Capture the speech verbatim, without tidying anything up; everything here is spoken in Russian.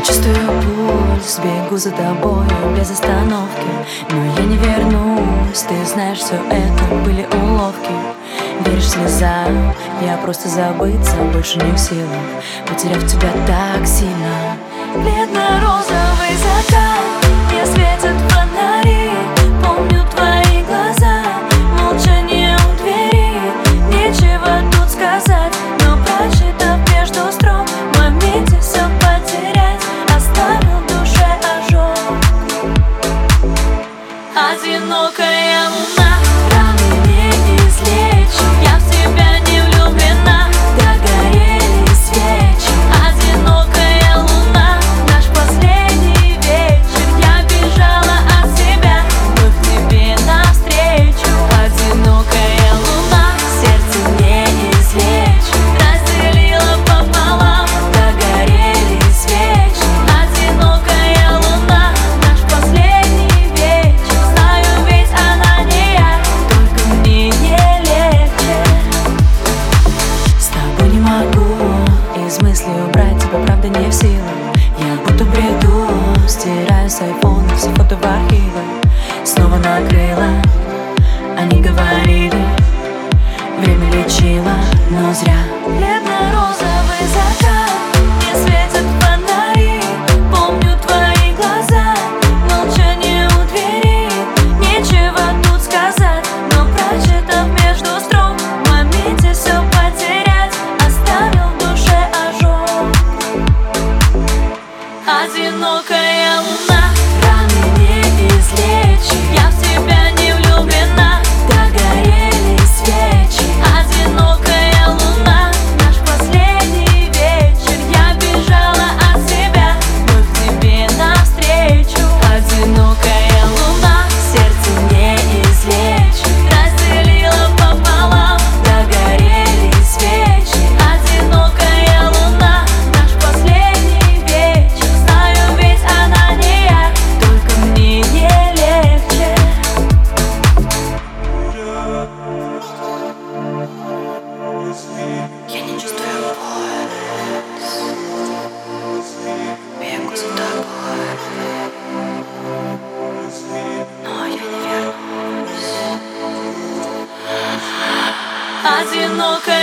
чувствую пульс, бегу за тобой без остановки. Но я не вернусь, ты знаешь, все это были уловки. Веришь слезам, я просто забыться больше не в силах, потеряв тебя так сильно. Бледно-розовый закат, мне светят фонари. Помню твои глаза, молчание у двери. Нечего тут сказать, но прочитав между строк, в моменте все потерять, оставил в душе ожог. Одинокая луна, раны не излечить. Я в тебя не влюблена, догорели свечи. Одинокая луна, наш последний вечер. Я бежала от себя, мы к тебе навстречу. Одинокая луна, сердце не излечить. Разделила пополам, догорели свечи. Одинокая луна, наш последний вечер. Знаю, ведь она не я, только мне не легче. С тобой не могу из мыслей убрать тебя, правда не в силах. Я будто в бреду, стираю с айфона все фото в архивы. Снова накрыла, они говорили, время лечило, но зря. Бледно-розовый закат, мне светят фонари. Помню твои глаза, молчание у двери. Нечего тут сказать, но прочитав между строк, в моменте все потерять, оставил в душе ожог. Одинокая луна, раны не излечить. Я в тебя не влюблена, догорели свечи. Одинокая луна, наш последний вечер. Я бежала от себя, мы к тебе навстречу. Одинокая луна, сердце не излечить. Разделила пополам, догорели свечи. Одинокая луна, наш последний вечер. Знаю, ведь она не я, только мне не легче. Я не чувствую пульс, бегу за тобой, но я не вернусь. Одинокая